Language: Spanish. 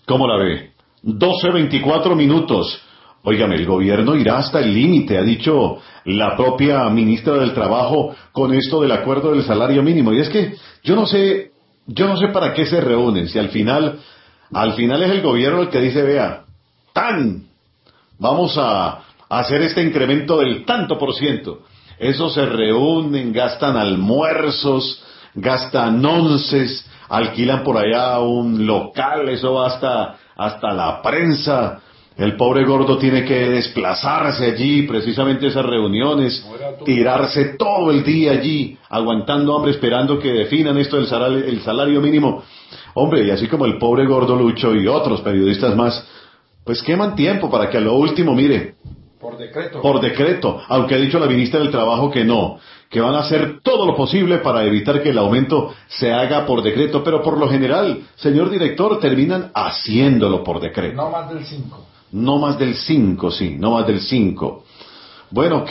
¿Cómo la ve? 12:24 minutos. Óigame, el gobierno irá hasta el límite, ha dicho la propia ministra del Trabajo con esto del acuerdo del salario mínimo. Y es que yo no sé para qué se reúnen, si al final es el gobierno el que dice, vea, vamos a hacer este incremento del tanto por ciento. Eso se reúnen, gastan almuerzos, gastan onces, alquilan por allá un local, eso va hasta la prensa. El pobre gordo tiene que desplazarse allí, precisamente esas reuniones, tirarse todo el día allí, aguantando hambre, esperando que definan esto del el salario mínimo. Hombre, y así como el pobre gordo Lucho y otros periodistas más, pues queman tiempo para que a lo último, mire, por decreto, aunque ha dicho la ministra del Trabajo que no, que van a hacer todo lo posible para evitar que el aumento se haga por decreto, pero por lo general, señor director, terminan haciéndolo por decreto. No más del 5. No más del 5, sí, no más del 5. Bueno,